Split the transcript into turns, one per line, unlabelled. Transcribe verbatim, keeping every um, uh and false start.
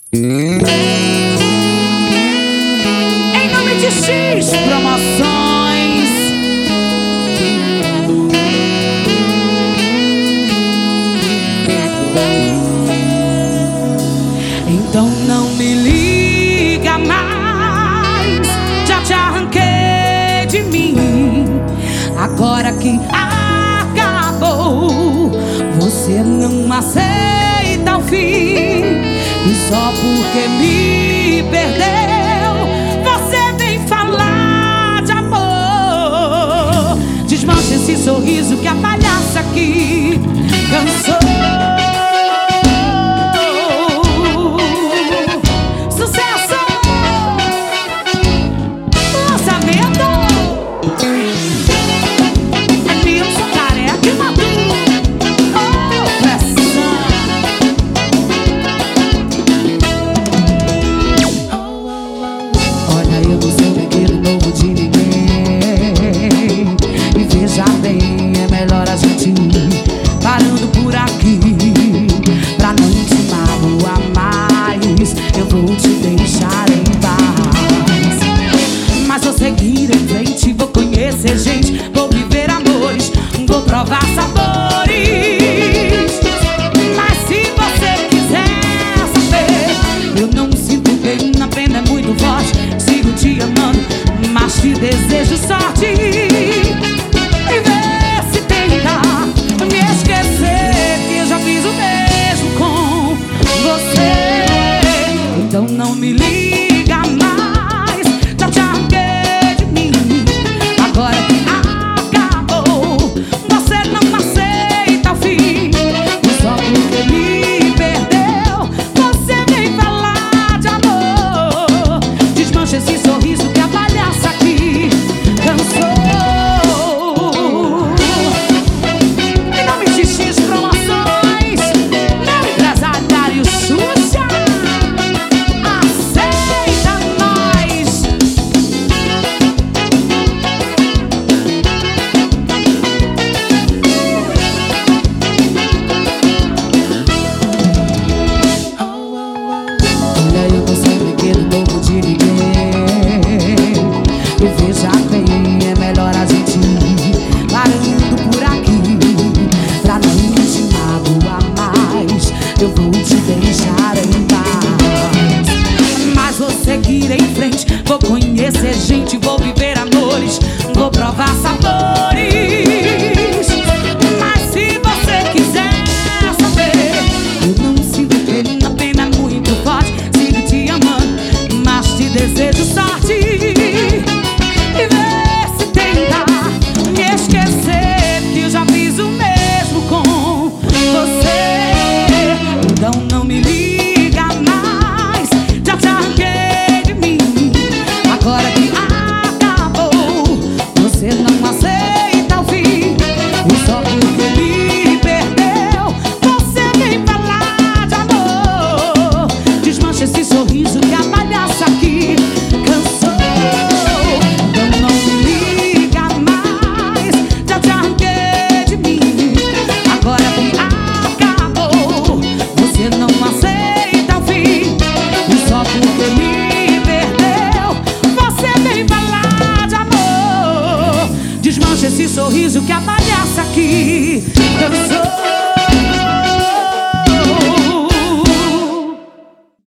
Em nome de X Promoções. Então não me liga mais, já te arranquei de mim. Agora que acabou, você não aceita o fim. E só porque me perdeu, você vem falar de amor. Desmancha esse sorriso que a palhaça aqui cansou. Seguir em frente, vou conhecer gente, vou viver amores, vou provar sabores. Mas se você quiser saber, eu não me sinto bem, a pena é muito forte. Sigo te amando, mas te desejo sorte. E vê se tenta me esquecer, que eu já fiz o mesmo com você. Então não me liga mais, já te arranquei. Agora que acabou, você não aceita o fim. E só porque me perdeu, você vem falar de amor. Desmancha esse sorriso que a palhaça aqui cansou. Em nome de X Promoções, meu empresário Xuxa, aceita nós. Eu não sou brinquedo novo de ninguém. E veja bem, é melhor a gente ir parando por aqui, pra não te magoar mais. Eu vou te deixar em paz. Mas vou seguir em frente, vou conhecer gente,